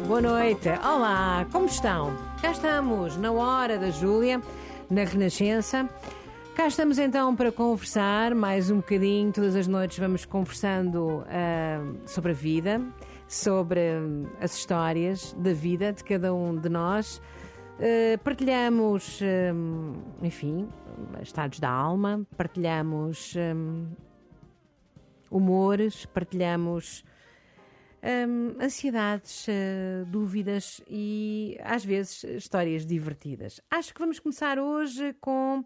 boa noite. Olá, como estão? Cá estamos na hora da Júlia, na Renascença. Cá estamos então para conversar mais um bocadinho. Todas as noites vamos conversando sobre a vida, sobre as histórias da vida de cada um de nós. Partilhamos, enfim, estados da alma, partilhamos humores, partilhamos ansiedades, dúvidas e às vezes histórias divertidas. Acho que vamos começar hoje com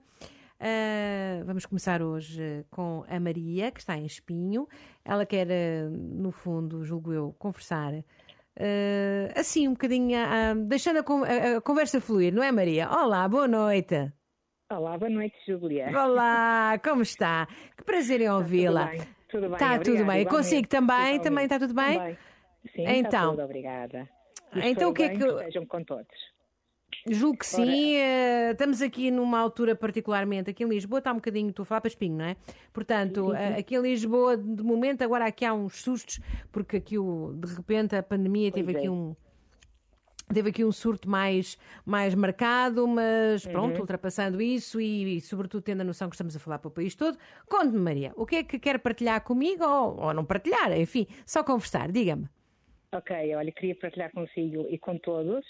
a Maria, que está em Espinho. Ela quer, no fundo, julgo eu, conversar assim um bocadinho, deixando a conversa fluir, não é, Maria? Olá, boa noite. Olá, boa noite, Júlia. Olá, como está? Que prazer em ouvi-la. Tudo bem, está tudo bem. Eu consigo também? Também está tudo bem? Também. Sim, então, está tudo, obrigada. Então o que é que... Estejam com todos. Julgo que sim, estamos aqui numa altura particularmente, aqui em Lisboa está um bocadinho, estou a falar para Espinho, não é? Portanto, sim. Aqui em Lisboa, de momento, agora aqui há uns sustos, porque aqui de repente a pandemia teve aqui um surto mais marcado, mas pronto, ultrapassando isso e sobretudo tendo a noção que estamos a falar para o país todo. Conte-me, Maria, o que é que quer partilhar comigo ou não partilhar, enfim, só conversar, diga-me. Ok, olha, queria partilhar consigo e com todos,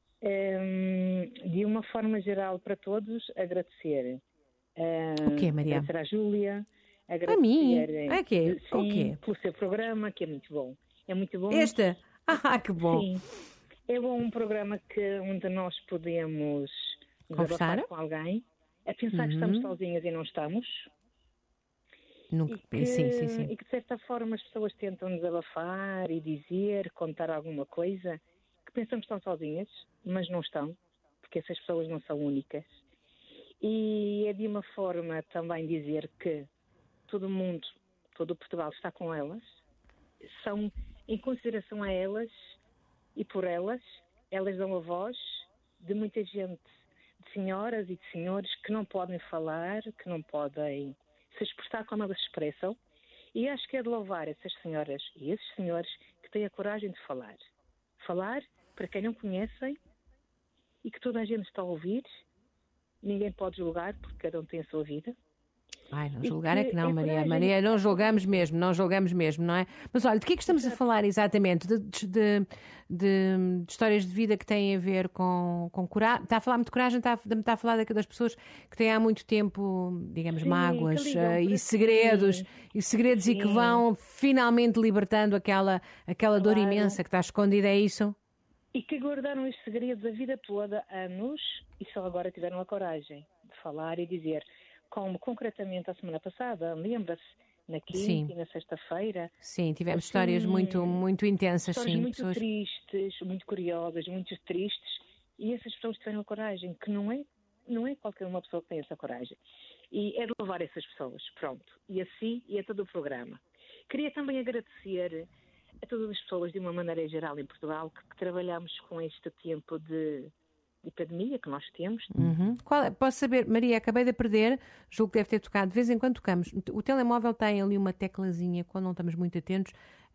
de uma forma geral para todos, agradecer. O quê, Maria? Agradecer à Júlia, agradecer a mim? O quê? Pelo seu programa, que é muito bom. É muito bom. Este? Que bom. Sim. É bom um programa onde nós podemos conversar com alguém, a pensar que estamos sozinhas e não estamos. Sim. E que de certa forma as pessoas tentam desabafar e dizer, contar alguma coisa, que pensamos que estão sozinhas, mas não estão, porque essas pessoas não são únicas. E é de uma forma também dizer que todo o mundo, todo o Portugal está com elas, são em consideração a elas e por elas dão a voz de muita gente, de senhoras e de senhores que não podem falar, que não podem se expressar como elas se expressam, e acho que é de louvar essas senhoras e esses senhores que têm a coragem de falar. Falar para quem não conhecem e que toda a gente está a ouvir, ninguém pode julgar porque cada um tem a sua vida. Não julgar é que não, Maria. Maria, não julgamos mesmo, não é? Mas olha, de que é que estamos a falar exatamente? De histórias de vida que têm a ver com coragem? Está a falar muito de coragem? Está a falar das pessoas que têm há muito tempo, digamos, mágoas e segredos, e que vão finalmente libertando aquela dor imensa que está escondida, é isso? E que guardaram os segredos a vida toda, anos, e só agora tiveram a coragem de falar e dizer... Como concretamente a semana passada, lembra-se, na quinta e na sexta-feira. Sim, tivemos histórias muito intensas. Histórias muito pessoas... tristes, muito curiosas, muito tristes, e essas pessoas tiveram a coragem, que não é qualquer uma pessoa que tem essa coragem. E é de louvar essas pessoas, pronto. E assim, e a todo o programa. Queria também agradecer a todas as pessoas, de uma maneira geral em Portugal, que trabalhamos com este tempo de pandemia que nós temos. Posso saber, Maria, acabei de perder, julgo que deve ter tocado, de vez em quando tocamos. O telemóvel tem ali uma teclazinha, quando não estamos muito atentos,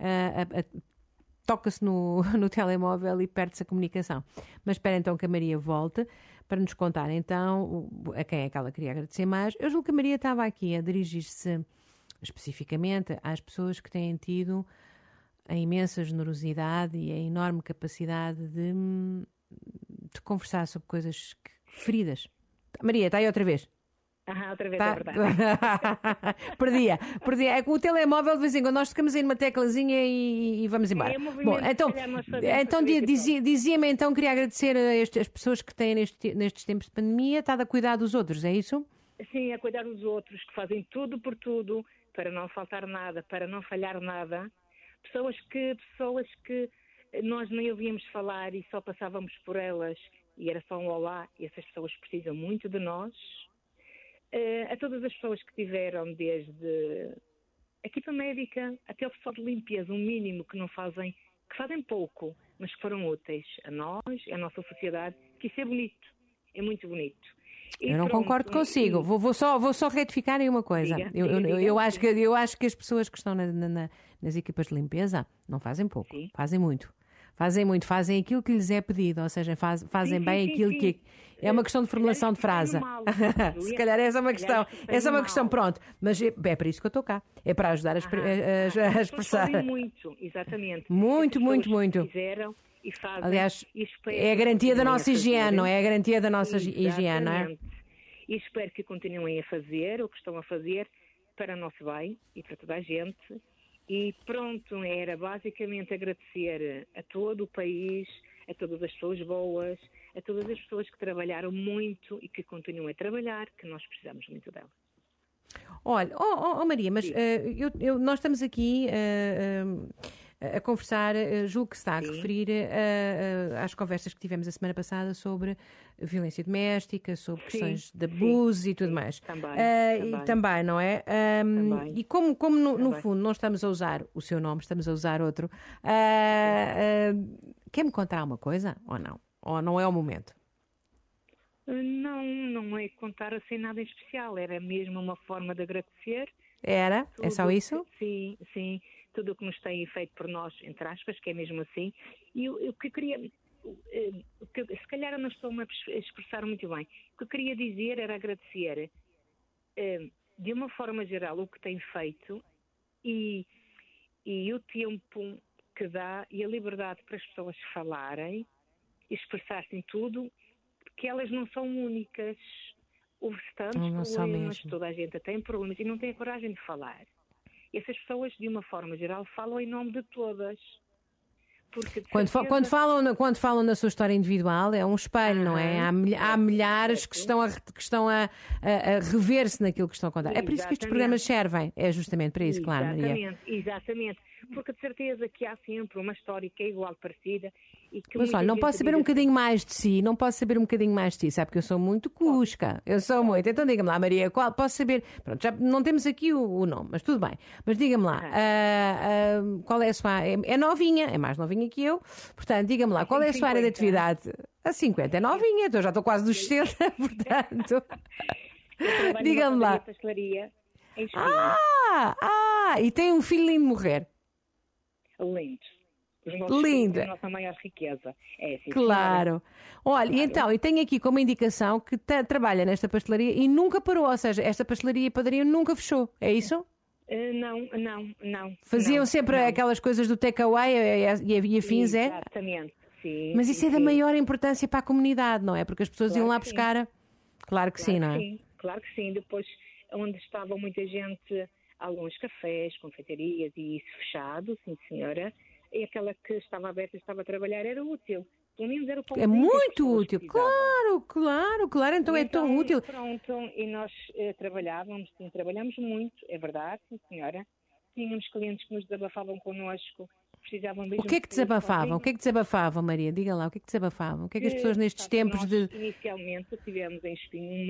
toca-se no telemóvel e perde-se a comunicação. Mas espera então que a Maria volte para nos contar então a quem é que ela queria agradecer mais. Eu julgo que a Maria estava aqui a dirigir-se especificamente às pessoas que têm tido a imensa generosidade e a enorme capacidade de conversar sobre coisas feridas. Maria, está aí outra vez? Outra vez, é verdade. Perdia. É que o telemóvel, de vez em quando, nós ficamos aí numa teclazinha e vamos embora. Bom, então dizia-me então, queria agradecer a as pessoas que têm nestes tempos de pandemia, está a cuidar dos outros, é isso? Sim, a cuidar dos outros, que fazem tudo por tudo, para não faltar nada, para não falhar nada. Pessoas que nós nem ouvíamos falar e só passávamos por elas e era só um olá, e essas pessoas precisam muito de nós. A todas as pessoas que tiveram, desde a equipa médica até o pessoal de limpeza, um mínimo que fazem pouco, mas que foram úteis a nós, a nossa sociedade, que isso é bonito, é muito bonito. Eu não concordo consigo. Vou só retificar aí uma coisa. Eu acho que as pessoas que estão nas equipas de limpeza não fazem pouco, fazem muito. Fazem muito, fazem aquilo que lhes é pedido, ou seja, fazem bem aquilo que... É uma questão de formulação de frase. Se calhar essa é uma questão. Essa é uma questão, pronto. Mas é para isso que eu estou cá. É para ajudar a expressar. Muito, exatamente. Muito. Fizeram e fazem. Aliás, é a garantia da nossa higiene, não é? É a garantia da nossa higiene, não é? E espero que continuem a fazer o que estão a fazer para o nosso bem e para toda a gente. E pronto, era basicamente agradecer a todo o país, a todas as pessoas boas, a todas as pessoas que trabalharam muito e que continuam a trabalhar, que nós precisamos muito delas. Olha, Maria, mas nós estamos aqui a conversar, julgo que se está a referir às conversas que tivemos a semana passada sobre violência doméstica, sobre questões de abuso e tudo mais. Também, não é? Também. E como no fundo não estamos a usar o seu nome, estamos a usar outro, quer-me contar alguma coisa ou não? Ou não é o momento? Não é contar assim nada em especial, era mesmo uma forma de agradecer. Era? É só isso? Sim. Tudo o que nos tem feito por nós, entre aspas, que é mesmo assim. E o que eu queria, se calhar eu não estou-me a expressar muito bem, o que eu queria dizer era agradecer, de uma forma geral, o que tem feito e o tempo que dá e a liberdade para as pessoas falarem, expressarem tudo, porque elas não são únicas. Houve tantos problemas, toda a gente tem problemas e não tem a coragem de falar. E essas pessoas, de uma forma geral, falam em nome de todas. Porque, quando falam na sua história individual, é um espelho, não é? Há milhares que estão a rever-se naquilo que estão a contar. É por isso que estes programas servem. É justamente para isso, claro, Maria. Exatamente. Porque de certeza que há sempre uma história que é igual, parecida. Mas olha, não posso saber um bocadinho mais de si? Não posso saber um bocadinho mais de si? Sabe que eu sou muito cusca. Eu sou muito. Então diga-me lá, Maria, posso saber... Pronto, já não temos aqui o nome, mas tudo bem. Mas diga-me lá, qual é a sua... É novinha, é mais novinha que eu. Portanto, diga-me lá, qual é a sua área de atividade? A 50 é novinha, então já estou quase dos 60, portanto... Diga-me lá. E tem um filho lindo de morrer. Lindo. Linda. É a nossa maior riqueza. É, sim, claro. Olha, claro. Então, e tenho aqui como indicação que trabalha nesta pastelaria e nunca parou, ou seja, esta pastelaria e padaria nunca fechou, é isso? Não. Faziam sempre aquelas coisas do takeaway e afins, é? Exatamente, sim. Mas isso é da maior importância para a comunidade, não é? Porque as pessoas iam lá buscar. Claro que sim, não é? Sim, claro que sim. Depois, onde estava muita gente, alguns cafés, confeitarias e isso fechado, sim senhora. E aquela que estava aberta, estava a trabalhar, era útil. Pelo menos era o pão. É muito útil, claro. Então é tão útil. Pronto, e nós trabalhávamos muito, é verdade, sim senhora. Tínhamos clientes que nos desabafavam connosco, precisavam mesmo... O que é que desabafavam? Maria? Diga lá, o que é que desabafavam? O que é que as pessoas nestes tempos de... Inicialmente tivemos em Espinho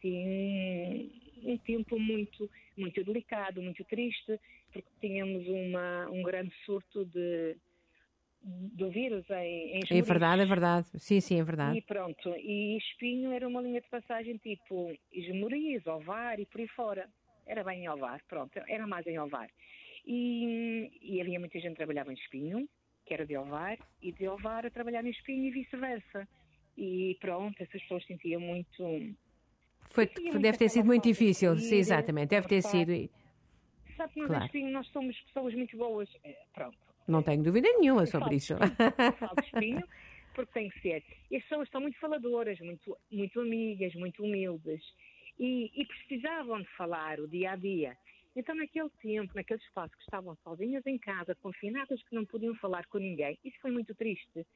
um tempo muito delicado, muito triste, porque tínhamos um grande surto do vírus em Esmoriz. É verdade. Sim, é verdade. E pronto, e Espinho era uma linha de passagem tipo Esmoriz, Ovar e por aí fora. Era bem em Ovar, pronto, era mais em Ovar. E havia muita gente que trabalhava em Espinho, que era de Ovar, e de Ovar a trabalhar em Espinho e vice-versa. E pronto, essas pessoas sentiam muito... Deve ter sido muito difícil, sim, exatamente, deve ter sido. Sabe que nós em Espinho nós somos pessoas muito boas, pronto. Não tenho dúvida nenhuma sobre isso. Falo de Espinho, porque tem que ser. E as pessoas são muito faladoras, muito amigas, muito humildes e precisavam de falar o dia a dia. Então naquele tempo, naquele espaço que estavam sozinhas em casa, confinadas, que não podiam falar com ninguém, isso foi muito triste,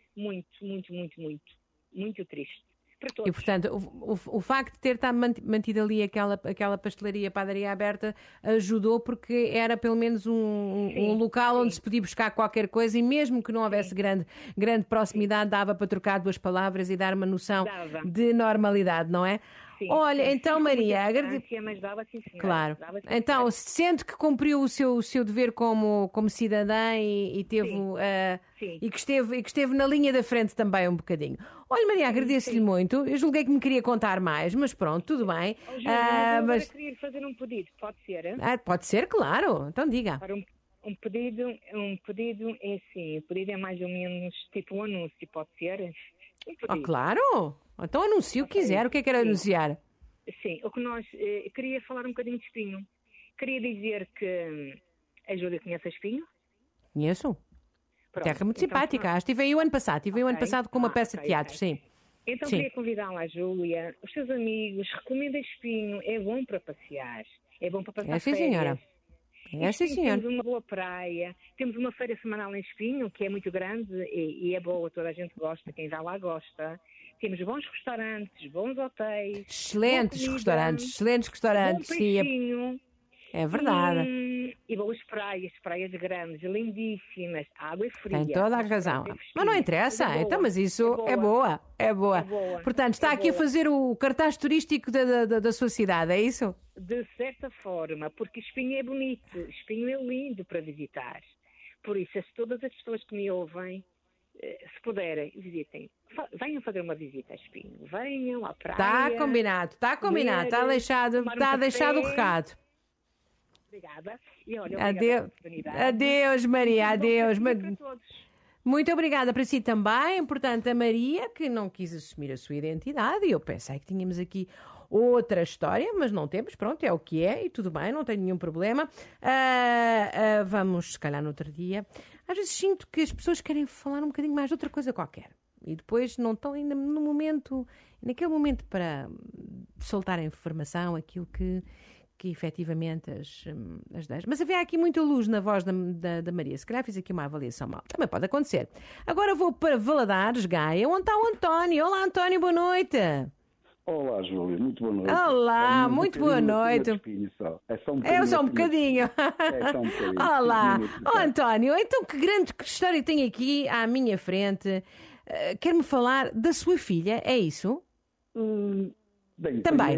muito triste. E, portanto, o facto de ter mantido ali aquela pastelaria, padaria aberta, ajudou porque era pelo menos um local onde se podia buscar qualquer coisa e mesmo que não houvesse grande proximidade, dava para trocar duas palavras e dar uma noção de normalidade, não é? Olha, então Maria, mas dava, sim, claro. Então, sente que cumpriu o seu dever como cidadã e teve e que esteve na linha da frente também um bocadinho. Olha, Maria, agradeço-lhe muito. Eu julguei que me queria contar mais, mas pronto, tudo bem. Mas queria fazer um pedido, pode ser? Pode ser, claro. Então diga. um pedido é assim, o pedido é mais ou menos tipo um anúncio, pode ser? Um pedido. Claro! Então anuncie o que quiser. O que é que quer anunciar? Sim, o que nós... queria falar um bocadinho de Espinho. Queria dizer que a Júlia conhece a Espinho. Conheço. Pronto, Terra muito então, simpática. Estive aí o ano passado. Estive aí o ano passado com uma peça de teatro, sim. Então Sim. queria convidá-la, a Júlia, os seus amigos, recomenda Espinho, é bom para passear, é bom para passar É sim, férias. senhora. É sim, Espinho, senhora. temos uma boa praia, temos uma feira semanal em Espinho, que é muito grande e é boa, toda a gente gosta, quem vai lá gosta. Temos bons restaurantes, bons hotéis, Excelentes restaurantes, bom sim. peixinho. É verdade. E boas praias grandes, lindíssimas, água é fria. Tem toda a razão. Mas não interessa. Então, mas isso é boa. É boa. Portanto, está aqui a fazer o cartaz turístico da sua cidade, é isso? De certa forma, porque Espinho é bonito, Espinho é lindo para visitar. Por isso, se todas as pessoas que me ouvem, se puderem, visitem. Venham fazer uma visita a Espinho. Venham à praia. Está combinado. Está deixado o recado. Obrigada. E olha, adeus, Maria. Adeus. Para todos. Muito obrigada para si também. Portanto, a Maria, que não quis assumir a sua identidade, e eu pensei que tínhamos aqui outra história, mas não temos, pronto, é o que é, e tudo bem, não tenho nenhum problema. Vamos, se calhar, no outro dia. Às vezes sinto que as pessoas querem falar um bocadinho mais de outra coisa qualquer. E depois não estão ainda naquele momento para soltar a informação, aquilo que efetivamente as 10. Mas havia aqui muita luz na voz da Maria. Se calhar fiz aqui uma avaliação mal. Também pode acontecer. Agora vou para Valadares, Gaia, onde está o António. Olá, António, boa noite. Olá, Júlia, muito boa noite. Olá, muito boa noite. É só um bocadinho. É só um bocadinho. Olá. António, então que grande história tem aqui à minha frente. Quer-me falar da sua filha, é isso? Bem, também.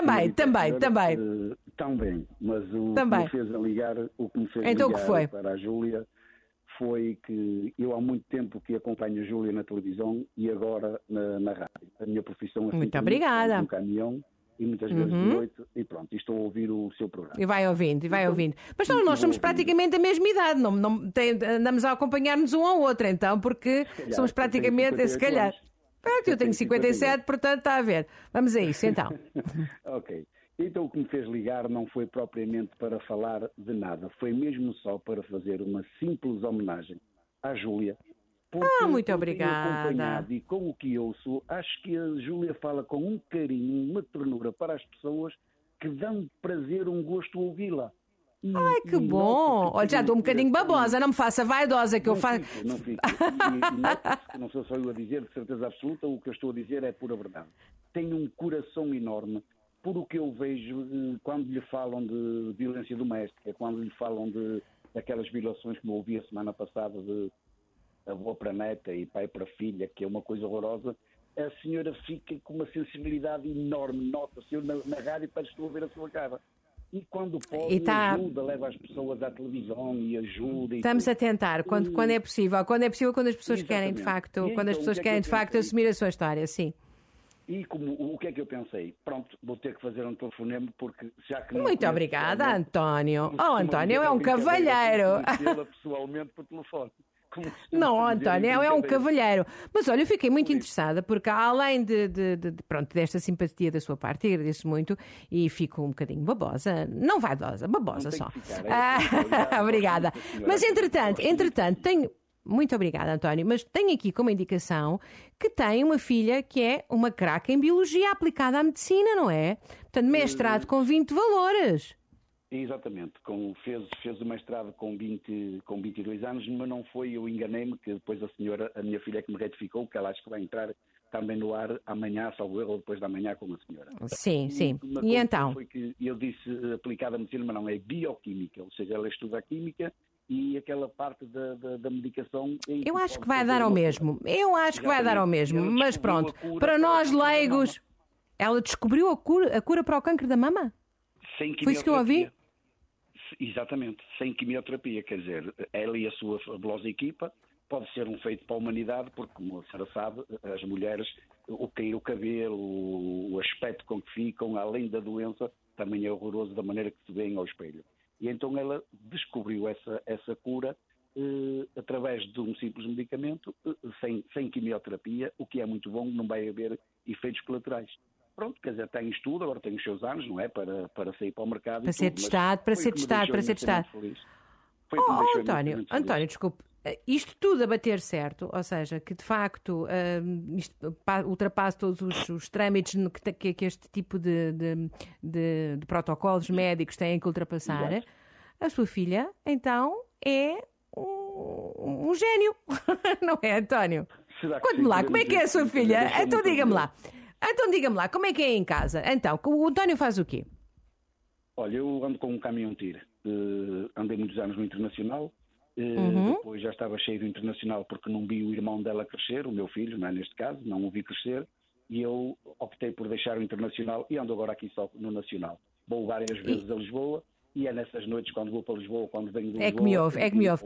Também, mas o que me fez ligar que foi? Para a Júlia foi que eu há muito tempo que acompanho a Júlia na televisão e agora na rádio. A minha profissão é muito obrigada. Um caminhão e muitas vezes de noite e pronto, estou a ouvir o seu programa. E vai ouvindo. Mas nós somos praticamente da mesma idade, andamos a acompanhar-nos um ao outro então, porque somos praticamente, se calhar. Eu tenho 57, portanto está a ver. Vamos a isso então. Ok. Então o que me fez ligar não foi propriamente para falar de nada, foi mesmo só para fazer uma simples homenagem à Júlia. Muito obrigada. E com o que ouço, acho que a Júlia fala com um carinho, uma ternura para as pessoas que dão prazer, um gosto ouvi-la. Ai, que bom! Olha, já estou um bocadinho babosa, não me faça vaidosa que eu faço. Não fico. E não sou só eu a dizer, de certeza absoluta, o que eu estou a dizer é pura verdade. Tenho um coração enorme por o que eu vejo quando lhe falam de violência doméstica, quando lhe falam daquelas violações que eu ouvi a semana passada de avô para neta e pai para filha, que é uma coisa horrorosa. A senhora fica com uma sensibilidade enorme, nota-se, eu na rádio parece que estou a ver a sua cara. E quando pode, ajuda, leva as pessoas à televisão e ajuda. Estamos a tentar, quando é possível, quando as pessoas querem de facto, assumir a sua história, sim. E o que é que eu pensei? Pronto, vou ter que fazer um telefonema porque já que não... Muito obrigada, António. António é um cavalheiro. Pessoalmente por telefone. Não, António, é um cavalheiro. Mas olha, eu fiquei muito interessada porque além desta simpatia da sua parte, e agradeço muito e fico um bocadinho babosa, não vaidosa, babosa só. Obrigada. Mas entretanto, tenho... Muito obrigada, António. Mas tenho aqui como indicação que tem uma filha que é uma craque em Biologia aplicada à medicina, não é? Portanto, mestrado com 20 valores. Exatamente. Fez o mestrado com 22 anos, mas não foi, eu enganei-me, que depois a minha filha é que me retificou, que ela acho que vai entrar também no ar amanhã, salvo erro, ou depois da manhã com a senhora. Sim. E então? Foi que eu disse aplicada à medicina, mas não, é bioquímica, ou seja, ela estuda a química e aquela parte da medicação... Eu acho que vai dar ao mesmo. Mas pronto, para nós leigos, ela descobriu a cura para o câncer da mama? Sem quimioterapia. Foi isso que eu ouvi? Exatamente, sem quimioterapia, quer dizer, ela e a sua fabulosa equipa pode ser um feito para a humanidade, porque, como a senhora sabe, as mulheres, o cair o cabelo, o aspecto com que ficam, além da doença, também é horroroso da maneira que se veem ao espelho. E então ela descobriu essa cura através de um simples medicamento, sem quimioterapia, o que é muito bom, não vai haver efeitos colaterais. Pronto, quer dizer, tem estudo, agora tem os seus anos, não é? Para sair para o mercado. Para ser testado, para ser testado. António, desculpe. Isto tudo a bater certo, ou seja, que de facto isto ultrapassa todos os trâmites que este tipo de protocolos médicos têm que ultrapassar. Exato. A sua filha, então, é um gênio, não é, António? Conte-me lá, como é que é a sua filha? Então diga-me lá, como é que é em casa? Então, o António faz o quê? Olha, eu ando com um caminhão-tiro. Andei muitos anos no Internacional. Depois já estava cheio do Internacional porque não vi o irmão dela crescer, o meu filho, não é, neste caso, não o vi crescer, e eu optei por deixar o Internacional e ando agora aqui só no Nacional. Vou várias vezes a Lisboa e é nessas noites quando vou para Lisboa, quando venho de Lisboa... É que me ouve.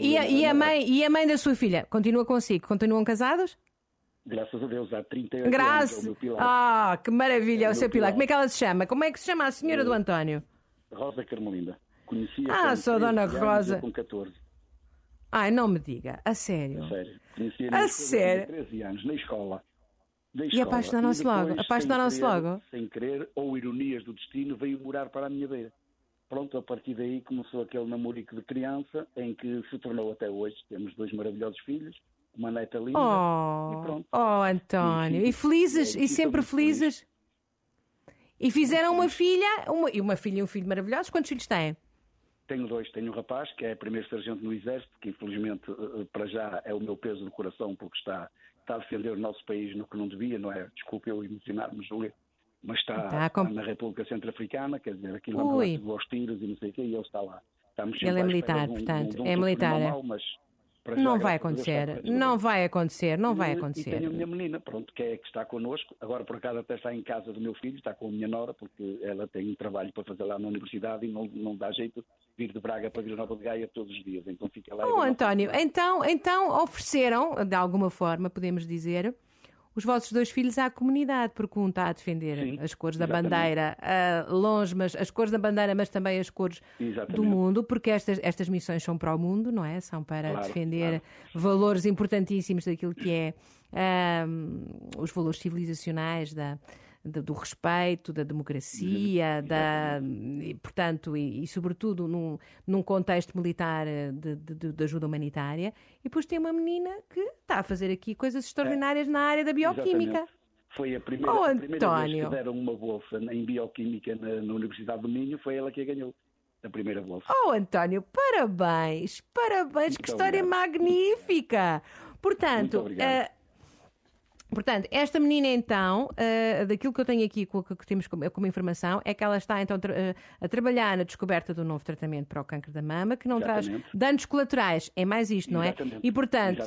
E a mãe da sua filha, continua consigo? Continuam casados? Graças a Deus, há 38 anos, é o meu Pilar. Ah, que maravilha, é o seu Pilar. Como é que ela se chama? Como é que se chama a senhora do António? Rosa Carmelinda. Conhecia sou a Dona Rosa. Com 14. Ai, não me diga, a sério? A sério. Conhecia a sério? 13 anos, na escola. E apaixonaram-se logo? Sem querer, ou ironias do destino, veio morar para a minha beira. Pronto, a partir daí começou aquele namorico de criança, em que se tornou até hoje. Temos 2 maravilhosos filhos, uma neta linda, e pronto. Oh, António, e felizes, e sempre felizes? E fizeram uma filha, uma filha e um filho maravilhosos. Quantos filhos têm? Tenho 2. Tenho um rapaz, que é primeiro sargento no Exército, que infelizmente para já é o meu peso do coração, porque está a defender o nosso país no que não devia, não é? Desculpe eu emocionar-me, Júlia, mas está na República Centro-Africana, quer dizer, aquilo anda lá tudo aos tiros e não sei o quê, e ele está lá. Ele é militar, portanto, é militar. Normal, mas não vai acontecer, não vai acontecer. E tenho a minha menina, pronto, que está connosco. Agora, por acaso, até está em casa do meu filho, está com a minha nora, porque ela tem um trabalho para fazer lá na universidade e não dá jeito de vir de Braga para Vila Nova de Gaia todos os dias. Então fica lá. António, então ofereceram, de alguma forma, podemos dizer, os vossos 2 filhos à comunidade, porque um está a defender as cores da bandeira longe, mas as cores da bandeira, mas também as cores do mundo, porque estas missões são para o mundo, não é? São para defender valores importantíssimos daquilo que é os valores civilizacionais do respeito, da democracia, portanto, e sobretudo num contexto militar de ajuda humanitária. E depois tem uma menina que está a fazer aqui coisas extraordinárias na área da bioquímica. Exatamente. Foi a primeira vez que deram uma bolsa em bioquímica na Universidade do Minho, foi ela que a ganhou. A primeira bolsa. António, parabéns, muito que história magnífica. Portanto, esta menina então, daquilo que eu tenho aqui, que temos como informação, é que ela está então a trabalhar na descoberta do novo tratamento para o cancro da mama, que não traz danos colaterais, é mais isto, não é? E portanto,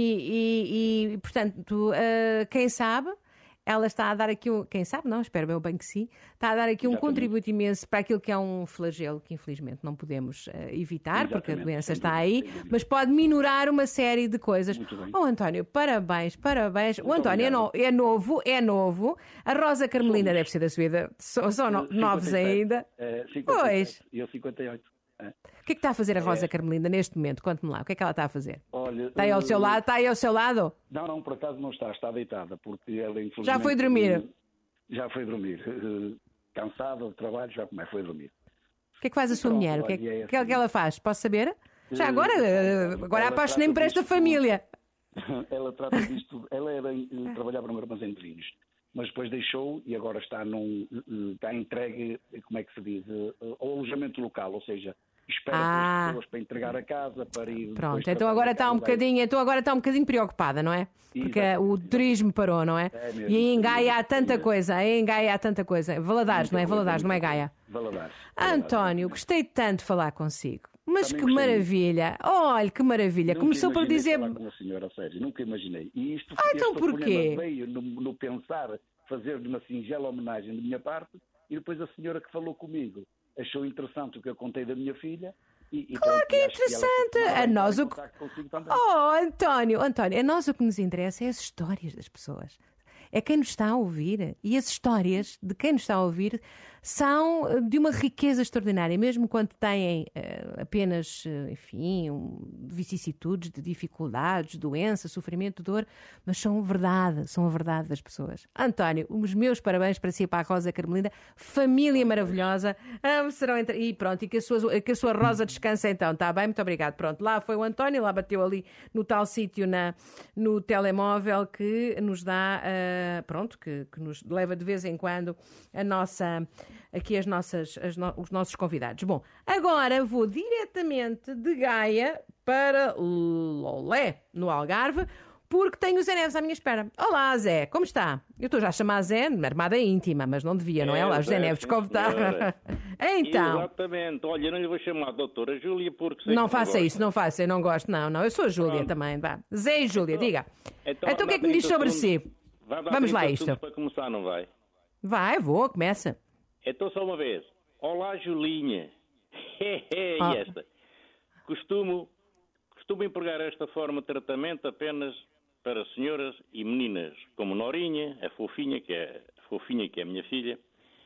quem sabe, ela está a dar aqui quem sabe, não, espero bem que sim, está a dar aqui um contributo imenso para aquilo que é um flagelo que infelizmente não podemos evitar, porque a doença está aí, mas pode minorar uma série de coisas. António, parabéns. O António é novo. A Rosa Carmelina deve ser da sua vida, são novos ainda. 57, pois. E eu 58. O que é que está a fazer a Rosa Carmelinda neste momento? Conte-me lá, o que é que ela está a fazer? Olha, está aí ao seu lado? Não, por acaso não está deitada, porque ela infelizmente... Já foi dormir? Já foi dormir. Cansada do trabalho, já foi dormir. O que é que faz a sua mulher? O que é que ela faz? Posso saber? Já agora apaixonei-me por esta família. Ela trata disto, trabalhava num armazém de vinhos, mas depois deixou e agora está entregue, como é que se diz, ao alojamento local, ou seja, espera as pessoas para entregar a casa, para ir... Pronto, então agora está um bocadinho preocupada, não é? Porque o turismo parou, não é? Mesmo, e aí em Gaia há tanta coisa, Valadares, não é? Valadares, não é Gaia? Valadares. António, gostei tanto de falar consigo. Mas também que maravilha! Olha, que maravilha! Começou por dizer... Falar com a senhora, sério, nunca imaginei. E isto então porquê? Veio no pensar fazer-lhe uma singela homenagem da minha parte e depois a senhora que falou comigo achou interessante o que eu contei da minha filha. Claro que é interessante! A nós o que... António, a nós o que nos interessa é as histórias das pessoas. É quem nos está a ouvir. E as histórias de quem nos está a ouvir são de uma riqueza extraordinária, mesmo quando têm apenas, enfim, vicissitudes de dificuldades, doença, sofrimento, dor, mas são a verdade das pessoas. António, os meus parabéns para si e para a Rosa Carmelina, família maravilhosa, e pronto, e que a sua Rosa descanse então, está bem? Muito obrigado. Pronto, lá foi o António, lá bateu ali no tal sítio no telemóvel que nos dá, pronto, que nos leva de vez em quando os nossos convidados. Bom, agora vou diretamente de Gaia para Lolé, no Algarve, porque tenho o Zé Neves à minha espera. Olá, Zé, como está? Eu estou já a chamar Zé, armada íntima, mas não devia, não é? Olá, José Neves, como está? Então. Exatamente. Olha, não lhe vou chamar a doutora Júlia porque... Não faça isso, não faça, eu não gosto, não. Eu sou a Júlia também, vá. Zé e Júlia, diga. Então o que é que me diz sobre si? Vamos lá isto. Para começar, não vai? Vai, começa. Então só uma vez. Olá, Julinha. E esta? Costumo empregar esta forma de tratamento apenas para senhoras e meninas, como Norinha, a fofinha que é a minha filha.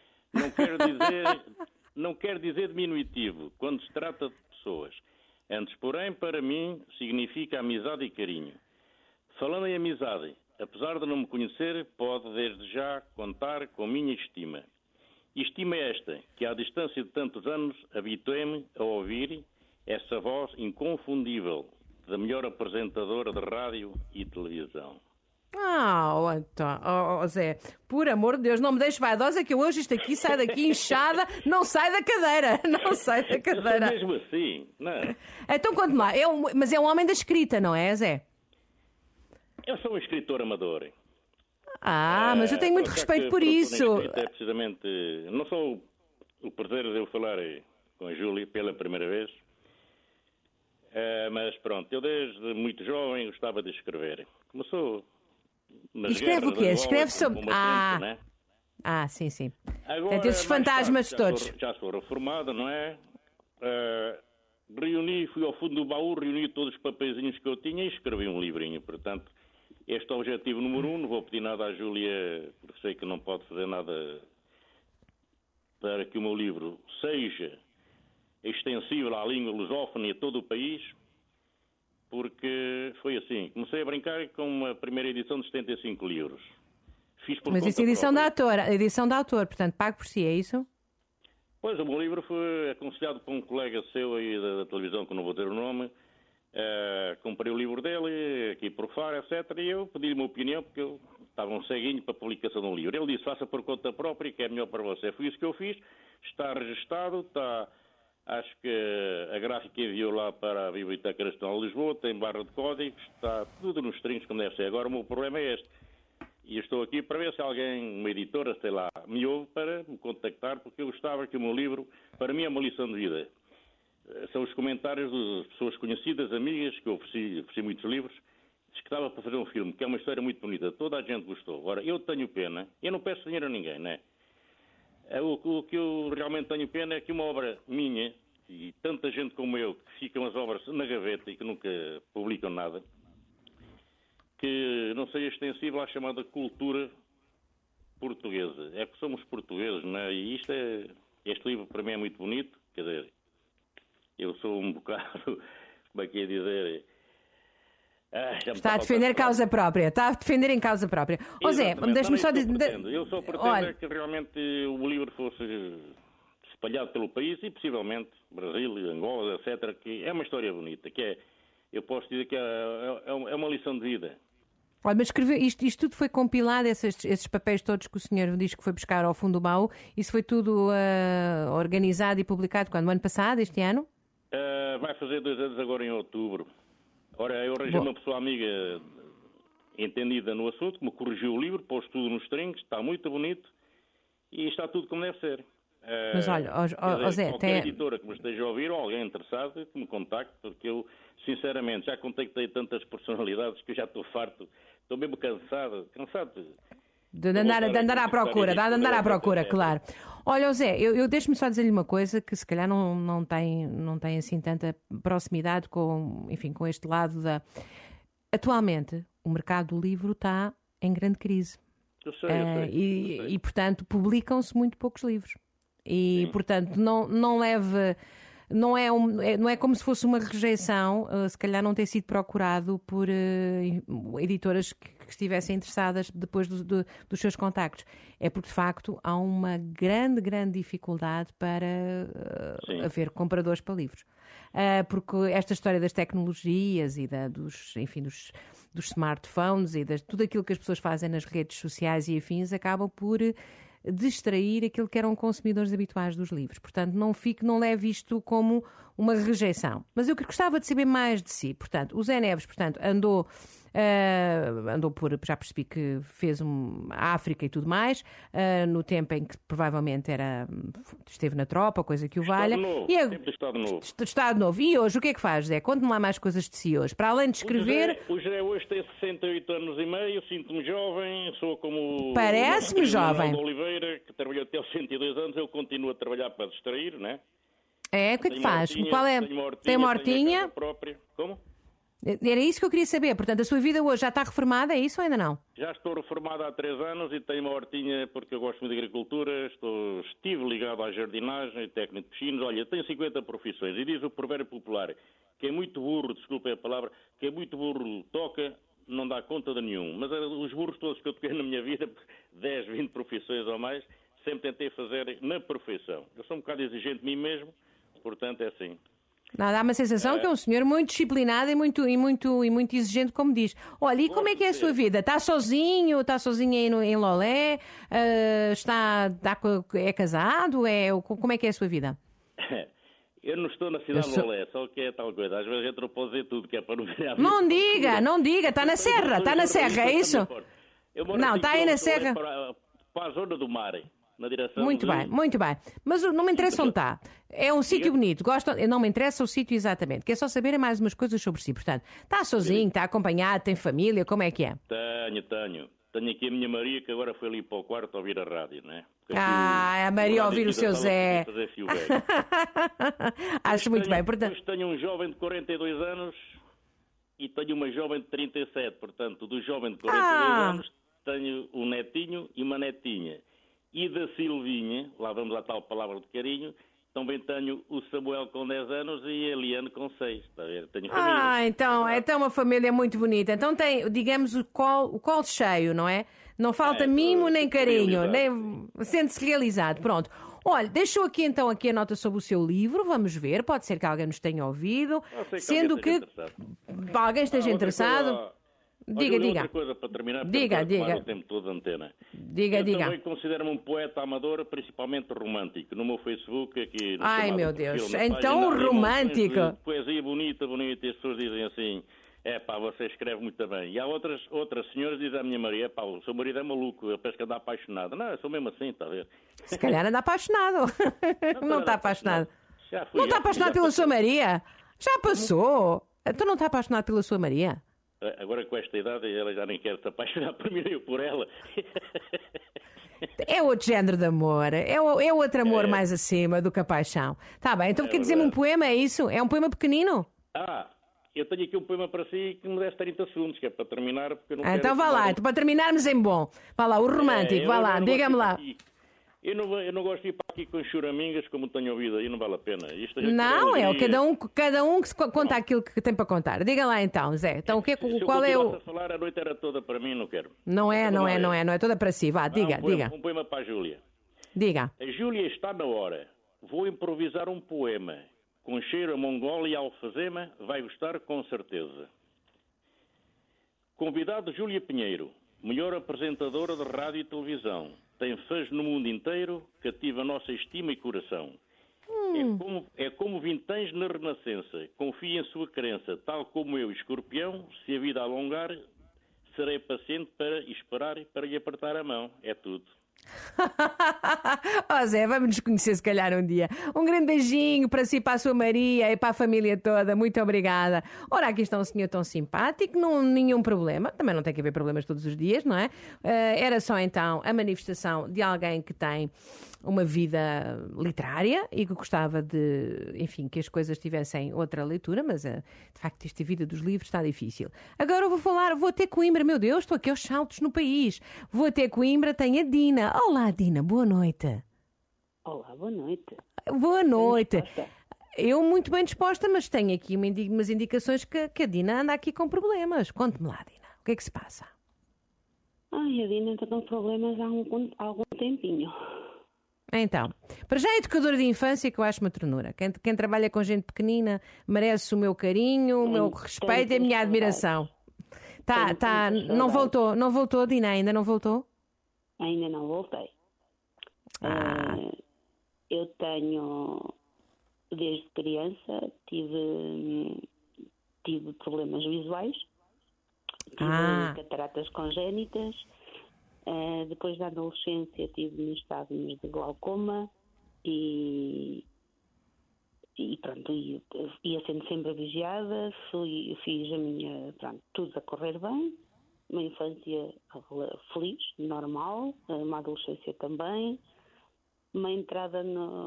Não quero dizer diminutivo quando se trata de pessoas. Antes, porém, para mim, significa amizade e carinho. Falando em amizade, apesar de não me conhecer, pode desde já contar com minha estima. Estima esta, que à distância de tantos anos habituei-me a ouvir essa voz inconfundível da melhor apresentadora de rádio e televisão. Zé, por amor de Deus, não me deixes vaidosa que hoje isto aqui sai daqui inchada, não sai da cadeira. Não sai da cadeira. É mesmo assim, não é? Então conte lá, mas é um homem da escrita, não é, Zé? Eu sou um escritor amador. Mas eu tenho muito respeito por isso. É precisamente, não só o prazer de eu falar com a Júlia pela primeira vez, mas pronto, eu desde muito jovem gostava de escrever. Começou nas escreve o quê? Escreve sobre... né? Sim. Agora, esses fantasmas todos. Já sou reformado, não é? Fui ao fundo do baú, reuni todos os papeizinhos que eu tinha e escrevi um livrinho. Portanto, este é o objetivo número 1. Não vou pedir nada à Júlia, porque sei que não pode fazer nada para que o meu livro seja extensível à língua lusófona e a todo o país, porque foi assim. Comecei a brincar com uma primeira edição de 75 livros. Fiz por Mas isso é edição da autor, portanto, pago por si, é isso? Pois, o meu livro foi aconselhado por um colega seu aí da televisão, que não vou ter o nome. Comprei o livro dele, aqui por fora, etc. E eu pedi-lhe uma opinião, porque eu estava um ceguinho para a publicação de um livro. Ele disse, faça por conta própria, que é melhor para você. Foi isso que eu fiz. Está registado, está... Acho que a gráfica enviou lá para a Biblioteca Nacional de Lisboa, tem barra de códigos, está tudo nos trinhos como deve ser. Agora o meu problema é este. E eu estou aqui para ver se alguém, uma editora, sei lá, me ouve para me contactar, porque eu gostava que o meu livro, para mim, é uma lição de vida. São os comentários das pessoas conhecidas, amigas, que eu ofereci muitos livros, diz que estava para fazer um filme, que é uma história muito bonita. Toda a gente gostou. Agora, eu tenho pena, eu não peço dinheiro a ninguém, não é? O que eu realmente tenho pena é que uma obra minha, e tanta gente como eu, que ficam as obras na gaveta e que nunca publicam nada, que não seja extensível à chamada cultura portuguesa. É que somos portugueses, não é? E este livro para mim é muito bonito, quer dizer, eu sou um bocado, como é que ia dizer... Está a defender causa própria. Está a defender em causa própria. Ó Zé, deixa-me só dizer... Eu só pretendo que realmente o livro fosse espalhado pelo país e possivelmente Brasil, Angola, etc. Que é uma história bonita, eu posso dizer que é uma lição de vida. Olha, mas escrever, isto tudo foi compilado, esses papéis todos que o senhor diz que foi buscar ao fundo do baú, isso foi tudo organizado e publicado quando? No ano passado, este ano? Vai fazer 2 anos agora em outubro. Ora, eu arranjei uma pessoa amiga entendida no assunto, que me corrigiu o livro, pôs tudo nos trinques, está muito bonito e está tudo como deve ser. Mas olha, Zé, qualquer editora que me esteja a ouvir ou alguém interessado, que me contacte, porque eu, sinceramente, já contactei tantas personalidades que eu já estou farto, estou mesmo cansado de andar à procura, claro. Olha, Zé, eu deixo-me só dizer-lhe uma coisa que se calhar não tem assim tanta proximidade com este lado da... Atualmente, o mercado do livro está em grande crise. Eu sei. E, portanto, publicam-se muito poucos livros. E, portanto, não leve... Não é como se fosse uma rejeição, se calhar não ter sido procurado por editoras que estivessem interessadas depois dos seus contactos. É porque, de facto, há uma grande, grande dificuldade para haver compradores para livros. Porque esta história das tecnologias e dos smartphones e tudo aquilo que as pessoas fazem nas redes sociais e afins acaba por distrair aquilo que eram consumidores habituais dos livros. Portanto, não leve isto como uma rejeição. Mas eu gostava de saber mais de si. Portanto, o Zé Neves, portanto, andou por... Já percebi que fez a África e tudo mais, no tempo em que provavelmente esteve na tropa, coisa que o valha. Tempo de Estado Novo. Estado Novo. E hoje, o que é que faz, Zé? Conte-me lá mais coisas de si hoje. Para além de escrever... O José hoje tem 68 anos e meio, sinto-me jovem, sou como... Parece-me jovem. Oliveira, que trabalhou até aos 102 anos, eu continuo a trabalhar para distrair, não é? O que é que faz? Tem uma hortinha? Como? Era isso que eu queria saber. Portanto, a sua vida hoje já está reformada, é isso ou ainda não? Já estou reformado há 3 anos e tenho uma hortinha porque eu gosto muito de agricultura, estive ligado à jardinagem, técnico de piscinos. Olha, tenho 50 profissões e diz o provérbio popular que é muito burro, desculpe a palavra, que é muito burro toca, não dá conta de nenhum. Mas os burros todos que eu toquei na minha vida, 10, 20 profissões ou mais, sempre tentei fazer na perfeição. Eu sou um bocado exigente de mim mesmo, portanto é assim. Dá uma sensação que é um senhor muito disciplinado e muito exigente, como diz. Olha, e como é que é a sua vida? Está sozinho? Está sozinho aí em Lolé? É casado? Como é que é a sua vida? Eu não estou na cidade de Lolé, só que é tal coisa. Às vezes eu não posso dizer tudo, que é para não virar... Não diga. Está na serra, é isso? Não, está aí na serra. Para a zona do mar. Na direção muito bem. Mas não me interessa onde está. É um sítio bonito. Não me interessa o sítio exatamente. Quer só saber mais umas coisas sobre si. Portanto, está sozinho, está acompanhado, tem família, como é que é? Tenho. Tenho aqui a minha Maria, que agora foi ali para o quarto a ouvir a rádio, não é? A Maria a ouvir o seu Zé. Acho muito bem. Depois tenho um jovem de 42 anos e tenho uma jovem de 37. Portanto, do jovem de 42 anos, tenho um netinho e uma netinha. E da Silvinha, lá vamos à tal palavra de carinho, também tenho o Samuel com 10 anos e a Eliane com 6. Está a ver? Tenho família. Então uma família muito bonita. Então tem, digamos, o colo cheio, não é? Não falta mimo nem carinho, sente-se realizado. Pronto. Olha, deixou aqui então a nota sobre o seu livro, vamos ver, pode ser que alguém nos tenha ouvido, sendo que alguém esteja interessado. Diga. Outra coisa para terminar, diga. O tempo todo de antena. Diga. Também considero-me um poeta amador, principalmente romântico. No meu Facebook, aqui... Ai, meu Deus. Então, romântico. Poesia bonita, e as pessoas dizem assim, você escreve muito bem. E há outras senhoras dizem à minha Maria, o seu marido é maluco, eu penso que anda apaixonado. Não, eu sou mesmo assim, está a ver? Se calhar anda apaixonado. Não está apaixonado. Não está apaixonado pela sua Maria? Já passou. Então não está apaixonado pela sua Maria? Agora com esta idade ela já nem quer se apaixonar por mim ou por ela. É outro género de amor. É outro amor mais acima do que a paixão. Está bem, então quer dizer-me um poema, é isso? É um poema pequenino? Eu tenho aqui um poema para si que me desse 30 segundos, que é para terminar. Porque eu não então vá lá, para terminarmos em bom. Vá lá, o romântico, vá lá, diga-me lá. Eu não gosto de ir para aqui com choramingas, como tenho ouvido aí, não vale a pena. Cada um que conta aquilo que tem para contar. Diga lá então, Zé. Então, qual é o... Se eu falar, a noite era toda para mim, não quero. Não é toda para si. Vá, diga. Um poema para a Júlia. Diga. A Júlia está na hora. Vou improvisar um poema. Com cheiro a Mongola e alfazema, vai gostar com certeza. Convidado Júlia Pinheiro, melhor apresentadora de rádio e televisão. Tem fãs no mundo inteiro, cativa a nossa estima e coração. É como vinténs na renascença, confia em sua crença, tal como eu, escorpião, se a vida alongar, serei paciente para esperar e para lhe apertar a mão. É tudo. Zé, vamos nos conhecer se calhar um dia. Um grande beijinho para si, para a sua Maria e para a família toda. Muito obrigada. Ora, aqui está um senhor tão simpático, nenhum problema. Também não tem que haver problemas todos os dias, não é? Era só então a manifestação de alguém que tem uma vida literária e que gostava de, enfim, que as coisas tivessem outra leitura, mas de facto esta vida dos livros está difícil. Agora eu vou até Coimbra, meu Deus, estou aqui aos saltos no país. Vou até Coimbra, tenho a Dina. Olá, Dina, boa noite. Olá, boa noite. Boa noite. Bem disposta? Eu muito bem disposta, mas tenho aqui umas indicações que a Dina anda aqui com problemas. Conte-me lá, Dina. O que é que se passa? Ai, a Dina está com problemas há algum tempinho. Então, para já é educadora de infância, que eu acho uma ternura. Quem trabalha com gente pequenina merece o meu carinho, o meu respeito e a minha admiração. Não voltou, Dina, ainda não voltou? Ainda não voltei. Eu tenho, desde criança, tive problemas visuais, tive cataratas congénitas, depois da adolescência tive estádios de glaucoma e pronto, ia sendo sempre vigiada, fiz a minha, pronto, tudo a correr bem, uma infância feliz, normal, uma adolescência também, uma entrada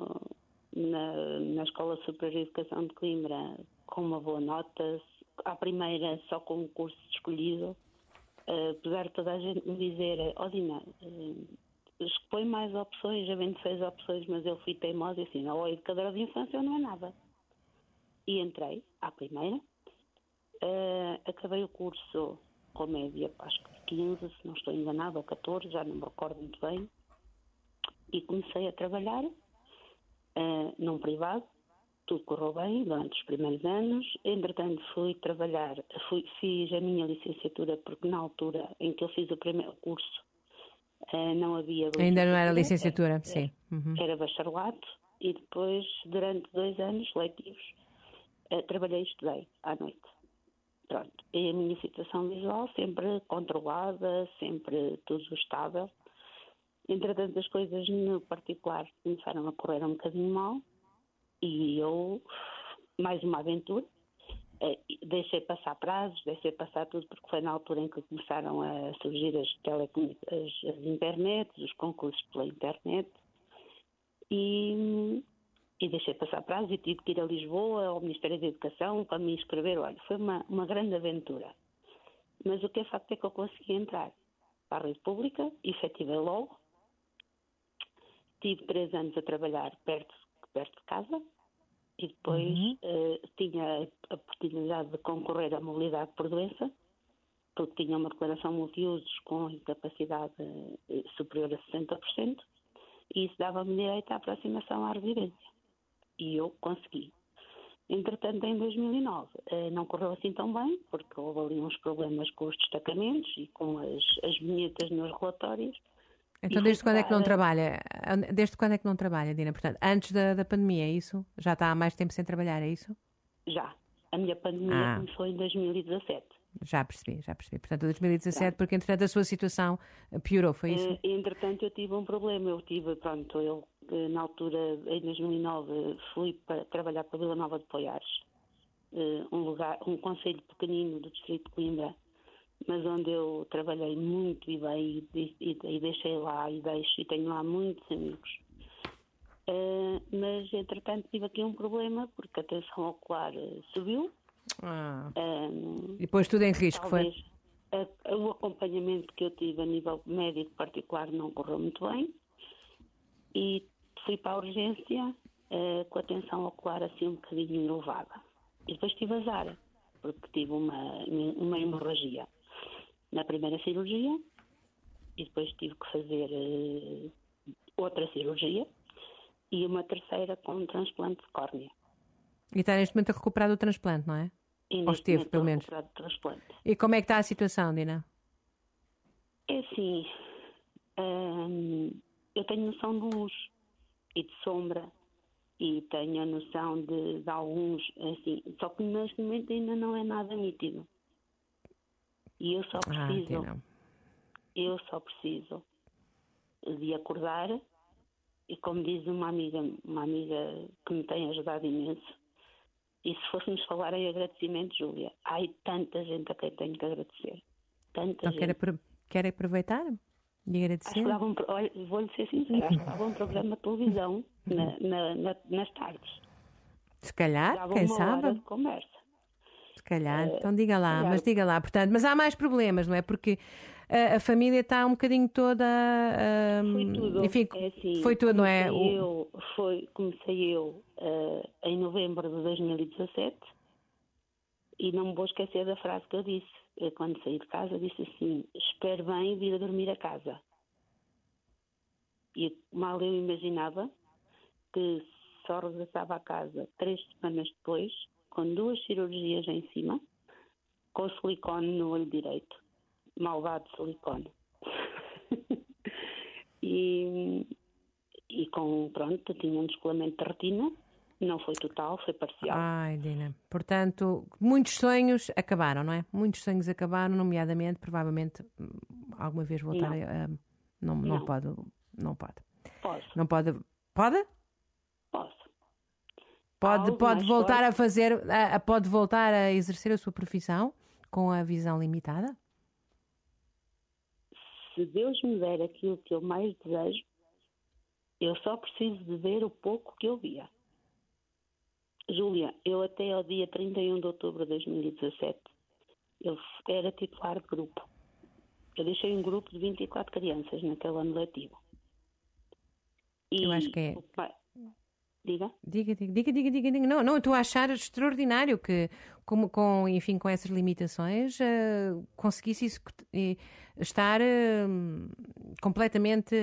na Escola Superior de Educação de Coimbra com uma boa nota, à primeira só com um curso escolhido, apesar de toda a gente me dizer, Dina, põe mais opções, já vem de 6 opções, mas eu fui teimosa e assim, ou é educadora de infância ou não é nada. E entrei à primeira, acabei o curso com média, acho que 15, se não estou enganada, ou 14, já não me recordo muito bem, e comecei a trabalhar num privado, tudo correu bem durante os primeiros anos. Entretanto fiz a minha licenciatura, porque na altura em que eu fiz o primeiro curso não havia... Ainda não era licenciatura, sim. Era bacharelato, e depois, durante 2 anos letivos, trabalhei e estudei à noite. Pronto, e a minha situação visual sempre controlada, sempre tudo estável. Entretanto, as coisas no particular começaram a correr um bocadinho mal e eu, mais uma aventura, deixei passar prazos, deixei passar tudo, porque foi na altura em que começaram a surgir as internets, os concursos pela internet, e deixei passar prazos e tive que ir a Lisboa, ao Ministério da Educação, para me inscrever. Olha, foi uma grande aventura. Mas o que é facto é que eu consegui entrar para a rede pública, efetivei logo. Tive 3 anos a trabalhar perto de casa e depois tinha a oportunidade de concorrer à mobilidade por doença, porque tinha uma declaração multiusos com incapacidade superior a 60%, e isso dava-me direito à aproximação à residência. E eu consegui. Entretanto, em 2009, não correu assim tão bem, porque houve ali uns problemas com os destacamentos e com as vinhetas nos relatórios. Então, desde quando é que não trabalha? Desde quando é que não trabalha, Dina? Portanto, antes da pandemia, é isso? Já está há mais tempo sem trabalhar, é isso? Já. A minha pandemia começou em 2017. Já percebi. Portanto, 2017, porque entretanto a sua situação piorou, foi isso? Entretanto, eu tive um problema. Eu na altura, em 2009, fui para trabalhar para Vila Nova de Poiares, um concelho pequenino do distrito de Coimbra, mas onde eu trabalhei muito e bem e deixei lá e tenho lá muitos amigos. Mas, entretanto, tive aqui um problema, porque a tensão ocular subiu. E depois tudo em risco, talvez, foi? O acompanhamento que eu tive a nível médico particular não correu muito bem e fui para a urgência com a tensão ocular assim um bocadinho elevada. E depois tive azar, porque tive uma hemorragia na primeira cirurgia e depois tive que fazer outra cirurgia e uma terceira com um transplante de córnea. E está neste momento a recuperar do transplante, não é? Ou esteve, pelo menos. Transplante. E como é que está a situação, Dina? É assim, eu tenho noção de luz e de sombra e tenho a noção de alguns, assim, só que neste momento ainda não é nada nítido. E eu só preciso de acordar e, como diz uma amiga que me tem ajudado imenso, e se fôssemos falar em agradecimento, Júlia, há tanta gente a quem tenho que agradecer. Tanta gente. Quer aproveitar e agradecer? Vou-lhe ser sincera, acho que dava um programa de televisão nas tardes. Se calhar, dava quem uma sabe? hora de conversa. Se calhar, então diga lá, mas diga lá, portanto, mas há mais problemas, não é? Porque a família está um bocadinho toda. Foi tudo. Enfim, É assim, foi tudo, não é? Comecei eu em novembro de 2017 e não me vou esquecer da frase que eu disse. Quando saí de casa, disse assim: espero bem vir a dormir a casa. E mal eu imaginava que só regressava a casa 3 semanas depois, com 2 cirurgias em cima, com silicone no olho direito. Malvado silicone. e pronto, tinha um descolamento de retina. Não foi total, foi parcial. Ai, Dina. Portanto, muitos sonhos acabaram, não é? Muitos sonhos acabaram, nomeadamente, provavelmente, alguma vez voltar a... Não pode. Não pode. Posso. Não pode. Pode? Posso. Pode voltar a fazer... Pode voltar a exercer a sua profissão com a visão limitada? Se Deus me der aquilo que eu mais desejo, eu só preciso de ver o pouco que eu via. Júlia, eu até ao dia 31 de outubro de 2017, eu era titular de grupo. Eu deixei um grupo de 24 crianças naquele ano letivo. Eu acho que é... Diga? Diga. Não, eu estou a achar extraordinário que, com essas limitações, conseguisse estar completamente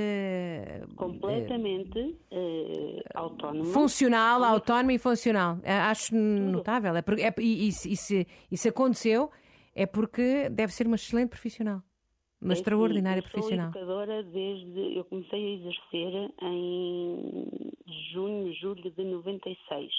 autónoma. Funcional, autónoma e funcional. Acho notável. E se aconteceu, é porque deve ser uma excelente profissional. Uma extraordinária profissional. Eu sou educadora eu comecei a exercer em julho de 96.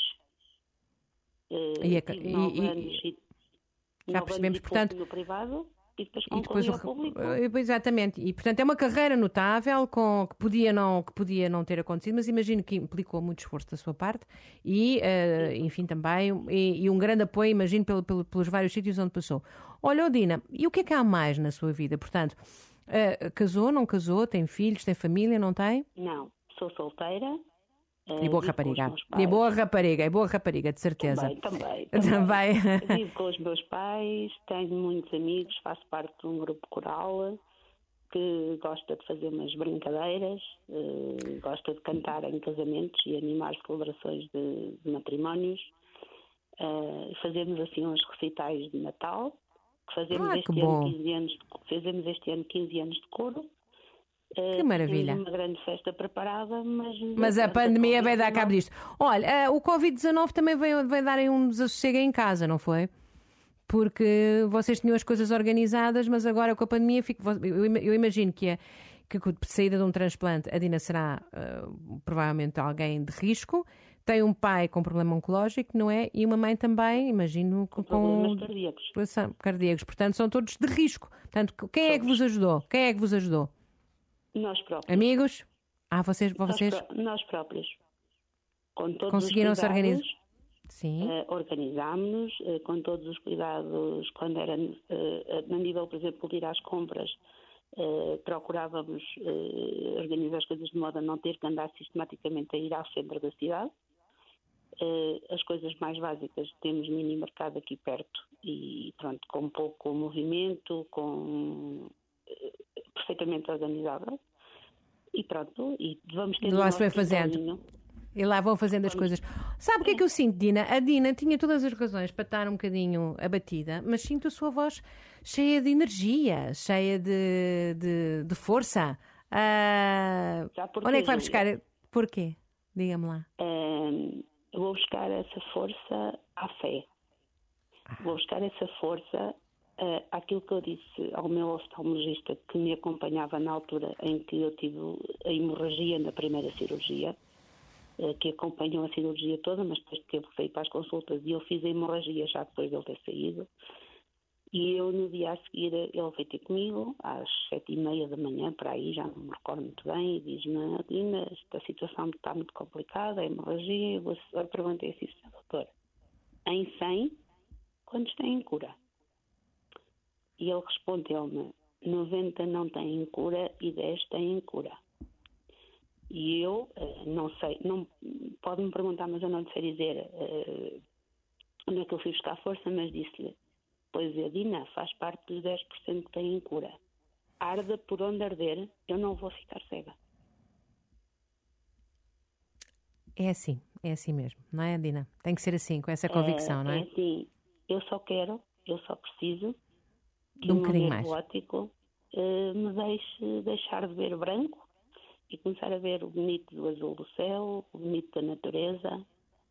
Tive 9 anos já percebemos, portanto, no privado e depois concorri ao público. Exatamente. E, portanto, é uma carreira notável que podia não ter acontecido, mas imagino que implicou muito esforço da sua parte e, enfim, também, e um grande apoio, imagino, pelos vários sítios onde passou. Olha, Odina, e o que é que há mais na sua vida? Portanto, casou, não casou, tem filhos, tem família, não tem? Não, sou solteira. E boa rapariga. E boa rapariga, de certeza. Também. Vivo com os meus pais, tenho muitos amigos, faço parte de um grupo coral que gosta de fazer umas brincadeiras, gosta de cantar em casamentos e animar celebrações de matrimónios. Fazemos assim uns recitais de Natal, que fazemos fazemos este ano 15 anos de coro. Que maravilha. Temos uma grande festa preparada, mas a pandemia vai dar cabo disto. Olha, o Covid-19 também veio dar aí um desassossego em casa, não foi? Porque vocês tinham as coisas organizadas, mas agora com a pandemia eu imagino que a saída de um transplante, a Dina será provavelmente alguém de risco. Tem um pai com problema oncológico, não é? E uma mãe também, imagino, com problemas cardíacos. Portanto, são todos de risco. Portanto, quem é que vos ajudou? Nós próprios. Amigos? Vocês? Nós próprios. Com todos conseguiram-se organizar? Sim. Organizámos-nos com todos os cuidados, quando era a nível, por exemplo, de ir às compras, procurávamos organizar as coisas de modo a não ter que andar sistematicamente a ir ao centro da cidade. As coisas mais básicas, temos mini mercado aqui perto e pronto, com pouco movimento, perfeitamente organizável. E pronto, e vamos ter lá se vai fazendo. E lá vão fazendo as coisas. Sabe o que é que eu sinto, Dina? A Dina tinha todas as razões para estar um bocadinho abatida, mas sinto a sua voz cheia de energia, cheia de força. Onde é que vai buscar? Porquê? Diga-me lá. Eu vou buscar essa força à fé. Vou buscar essa força àquilo que eu disse ao meu oftalmologista que me acompanhava na altura em que eu tive a hemorragia na primeira cirurgia, que acompanhou a cirurgia toda, mas depois teve que sair para as consultas e eu fiz a hemorragia já depois de ele ter saído. E eu, no dia a seguir, ele veio ter comigo, às 7h30 da manhã, para aí, já não me recordo muito bem, e diz-me: Dina, esta situação está muito complicada, a hemorragia. Eu perguntei assim: doutor, em 100, quantos têm cura? E ele respondeu-me: 90 não têm cura e 10 têm cura. E eu não sei, pode-me perguntar, mas eu não lhe sei dizer onde é que eu fui buscar força, mas disse-lhe: pois é, Dina, faz parte dos 10% que têm cura. Arda por onde arder, eu não vou ficar cega. É assim mesmo, não é, Dina? Tem que ser assim, com essa convicção, não é? É assim, eu só preciso que De um o meu bocadinho nervo mais. óptico me deixe deixar de ver branco e começar a ver o bonito do azul do céu, o bonito da natureza,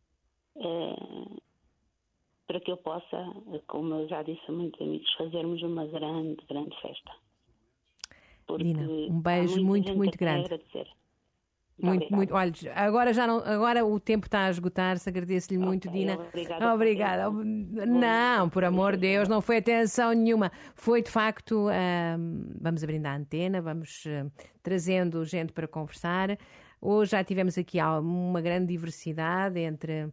para que eu possa, como eu já disse a muitos amigos, fazermos uma grande, grande festa. Porque Dina, um há beijo muita muito, gente muito que quer grande. agradecer. Muito. Olha, agora já não, agora o tempo está a esgotar-se. Agradeço-lhe muito, Ok, Dina. obrigada. Obrigada. Não, por amor de Deus, não foi atenção nenhuma. Foi de facto, vamos abrindo a antena, vamos trazendo gente para conversar. Hoje já tivemos aqui uma grande diversidade entre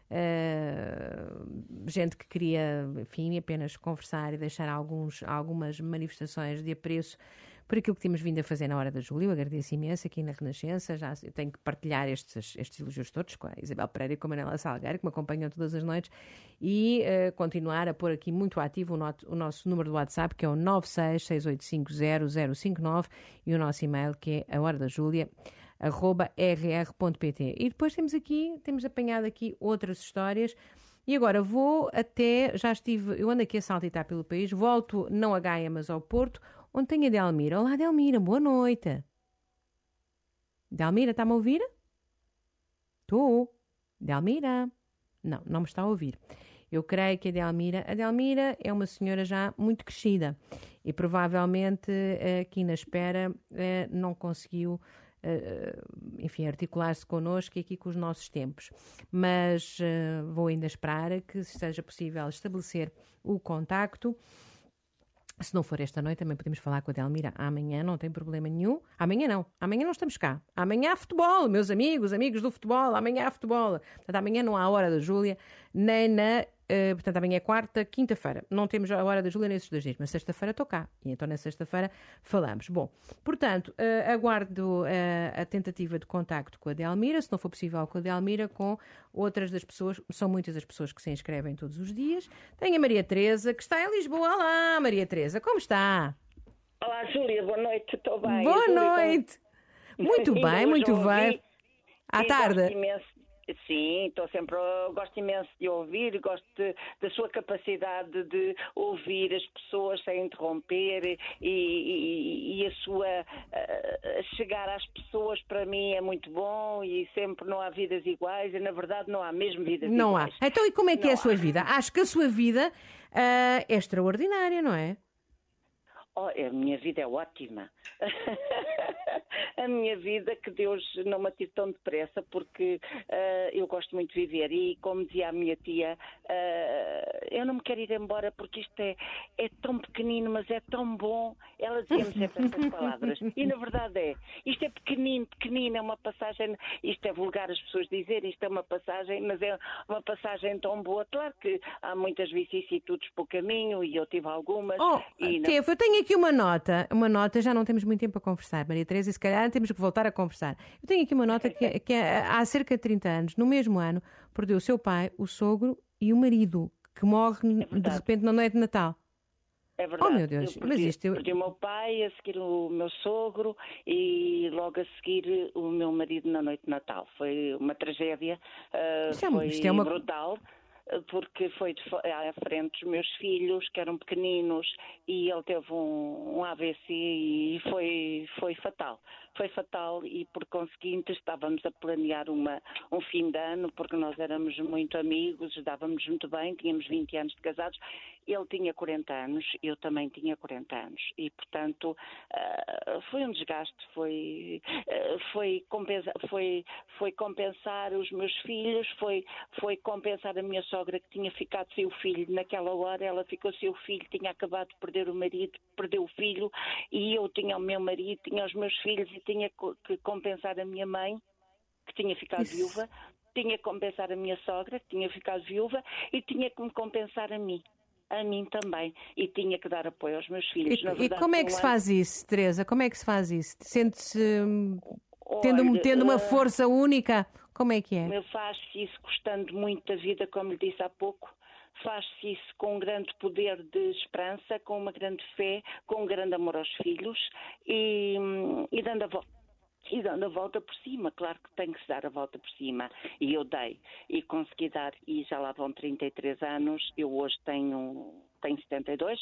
gente que queria, enfim, apenas conversar e deixar algumas manifestações de apreço por aquilo que temos vindo a fazer na Hora da Júlia. Eu agradeço imenso aqui na Renascença. Já eu tenho que partilhar estes elogios todos com a Isabel Pereira e com a Manela Salgueiro, que me acompanham todas as noites, e continuar a pôr aqui muito ativo o nosso número do WhatsApp, que é o 966850059, e o nosso e-mail, que é ahoradajúlia@rr.pt. E depois temos apanhado aqui outras histórias. E agora eu ando aqui a saltitar pelo país, volto não a Gaia, mas ao Porto, onde tenho a Delmira. Olá, Delmira, boa noite. Delmira, está-me a ouvir? Estou. Delmira. Não me está a ouvir. Eu creio que a Delmira é uma senhora já muito crescida e provavelmente aqui na espera não conseguiu, enfim, articular-se connosco e aqui com os nossos tempos. Mas vou ainda esperar que seja possível estabelecer o contacto. Se não for esta noite, também podemos falar com a Delmira amanhã, não tem problema nenhum. Amanhã não estamos cá. Amanhã há futebol, meus amigos do futebol, amanhã há futebol. Portanto, amanhã não há Hora da Júlia, nem portanto, amanhã é quarta, quinta-feira. Não temos a Hora da Júlia nesses 2 dias, mas sexta-feira estou cá. E então, na sexta-feira, falamos. Bom, portanto, aguardo a tentativa de contacto com a Delmira, se não for possível com a Delmira, com outras das pessoas. São muitas as pessoas que se inscrevem todos os dias. Tenho a Maria Teresa, que está em Lisboa. Olá, Maria Teresa, como está? Olá, Júlia, boa noite, estou bem. Boa noite. Muito bem, muito bem. À tarde. Sim, gosto imenso de ouvir, da sua capacidade de ouvir as pessoas sem interromper e a sua chegar às pessoas, para mim é muito bom, e sempre não há vidas iguais, e na verdade não há mesmo vidas iguais. Não há. Então, e como é que é a sua vida? Acho que a sua vida é extraordinária, não é? Oh, a minha vida é ótima. A minha vida, que Deus não me atire tão depressa, porque eu gosto muito de viver. E como dizia a minha tia, eu não me quero ir embora porque isto é tão pequenino, mas é tão bom. Ela dizia-me sempre estas palavras. E na verdade é. Isto é pequenino, é uma passagem. Isto é vulgar as pessoas dizerem, isto é uma passagem, mas é uma passagem tão boa. Claro que há muitas vicissitudes pelo caminho, e eu tive algumas. Eu tenho aqui uma nota, já não temos muito tempo a conversar, Maria Teresa, e se calhar temos que voltar a conversar. Eu tenho aqui uma nota que há cerca de 30 anos, no mesmo ano, perdeu o seu pai, o sogro e o marido, que morre de repente na noite de Natal. É verdade. Oh, meu Deus. Perdi o meu pai, a seguir o meu sogro e logo a seguir o meu marido na noite de Natal. Foi uma tragédia, foi brutal. Porque foi à frente dos meus filhos, que eram pequeninos, e ele teve um AVC e foi fatal. Foi fatal, e por conseguinte estávamos a planear um fim de ano, porque nós éramos muito amigos, dávamos muito bem, tínhamos 20 anos de casados. Ele tinha 40 anos, eu também tinha 40 anos, e portanto foi um desgaste, foi compensar os meus filhos, foi compensar a minha sogra, que tinha ficado sem o filho. Naquela hora ela ficou sem o filho, tinha acabado de perder o marido, perdeu o filho, e eu tinha o meu marido, tinha os meus filhos, e tinha que compensar a minha mãe, que tinha ficado viúva, tinha que compensar a minha sogra, que tinha ficado viúva, e tinha que me compensar a mim também, e tinha que dar apoio aos meus filhos. E como é que se faz isso, Teresa? Como é que se faz isso? Sente-se tendo uma força única? Como é que é? Eu faço isso gostando muito da vida, como lhe disse há pouco. faz-se isso com um grande poder de esperança, com uma grande fé, com um grande amor aos filhos e dando a volta por cima. Claro que tem que se dar a volta por cima. E eu dei. E consegui dar. E já lá vão 33 anos. Eu hoje tenho 72.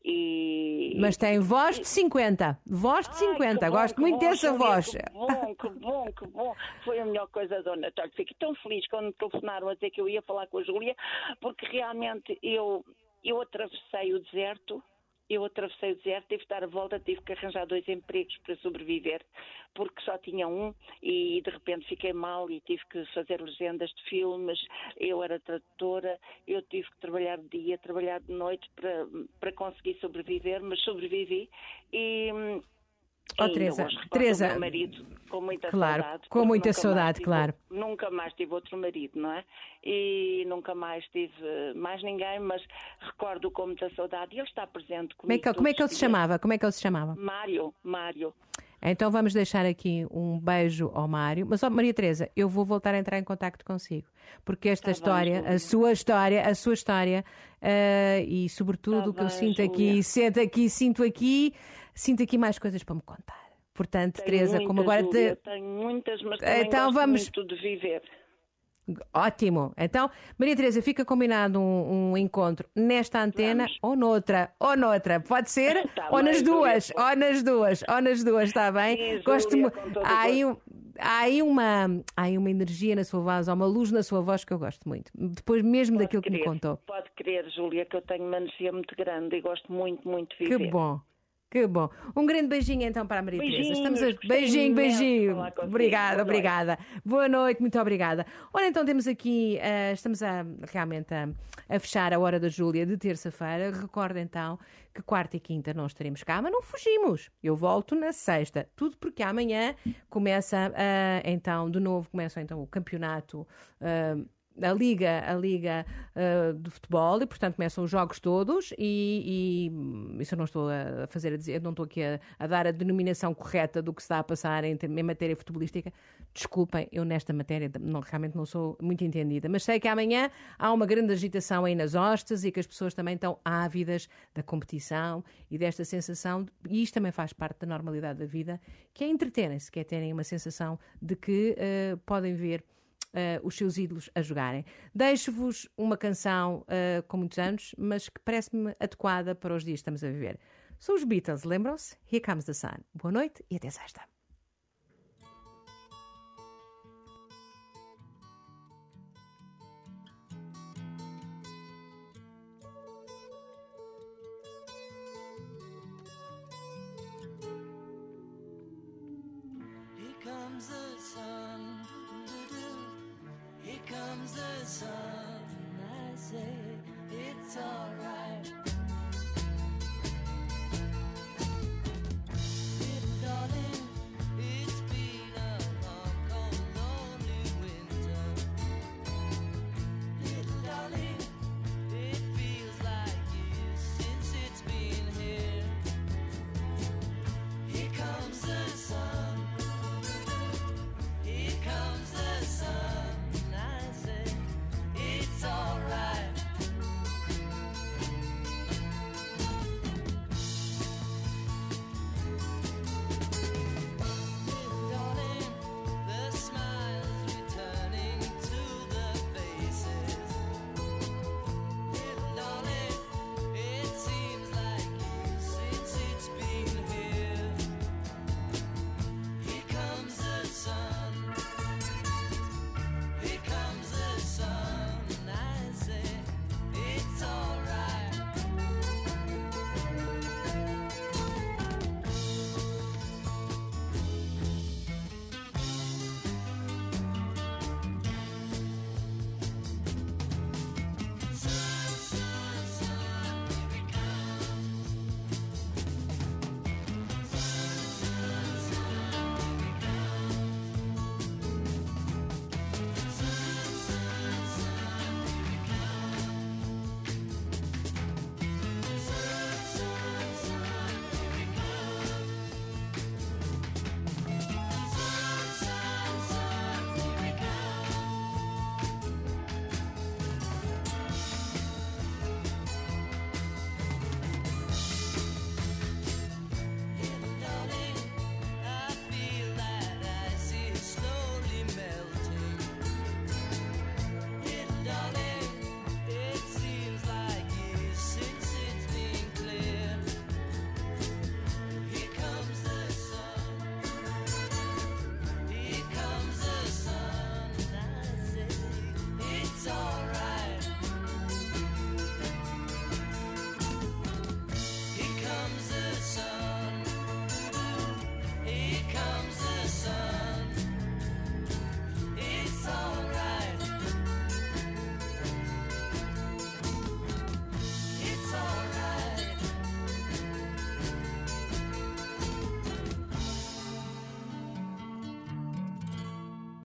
Mas tem voz de 50. Voz de 50. Gosto muito dessa voz. Que bom. Foi a melhor coisa, Dona Natália. Fiquei tão feliz quando me telefonaram a dizer que eu ia falar com a Júlia, porque realmente eu atravessei o deserto. Tive que dar a volta, tive que arranjar 2 empregos para sobreviver, porque só tinha um e de repente fiquei mal e tive que fazer legendas de filmes. Eu era tradutora, eu tive que trabalhar de dia, trabalhar de noite para conseguir sobreviver, mas sobrevivi e... Teresa, meu marido com muita claro, saudade. Com muita saudade, claro. Nunca mais tive outro marido, não é? E nunca mais tive mais ninguém, mas recordo com muita saudade. E ele está presente comigo. Como é que ele se chamava? Mário. Então vamos deixar aqui um beijo ao Mário. Mas, Maria Teresa, eu vou voltar a entrar em contacto consigo. Porque esta história, a sua história, e sobretudo o que eu sinto aqui, sinto aqui mais coisas para me contar. Portanto, tenho Teresa, muitas, como agora... Júlia, tenho muitas, mas também então gosto vamos... muito de viver. Ótimo. Então, Maria Teresa, fica combinado um encontro nesta antena ou noutra. Pode ser? Tá ou, bem, nas duas. Ou nas duas, está bem? Sim, Gosto Júlia, muito. Há aí uma energia na sua voz, há uma luz na sua voz que eu gosto muito. Depois mesmo daquilo que me contou. Pode crer, Júlia, que eu tenho uma energia muito grande e gosto muito, muito de viver. Que bom. Um grande beijinho então para a Maria Teresa. Beijinho. Obrigada. Boa noite, muito obrigada. Ora, então temos aqui, estamos realmente a fechar a hora da Júlia de terça-feira. Recordo então que quarta e quinta não estaremos cá, mas não fugimos. Eu volto na sexta. Tudo porque amanhã começa de novo o campeonato. A Liga de Futebol e, portanto, começam os jogos todos e isso eu não estou não estou aqui a dar a denominação correta do que se está a passar em matéria futebolística. Desculpem, eu nesta matéria realmente não sou muito entendida, mas sei que amanhã há uma grande agitação aí nas hostes e que as pessoas também estão ávidas da competição e desta sensação, e isto também faz parte da normalidade da vida, que é entreterem-se, que é terem uma sensação de que podem ver os seus ídolos a jogarem. Deixo-vos uma canção com muitos anos, mas que parece-me adequada para os dias que estamos a viver. São os Beatles, lembram-se? Here Comes the Sun. Boa noite e até sexta. Here comes the sun. Here comes the sun, I say it's alright.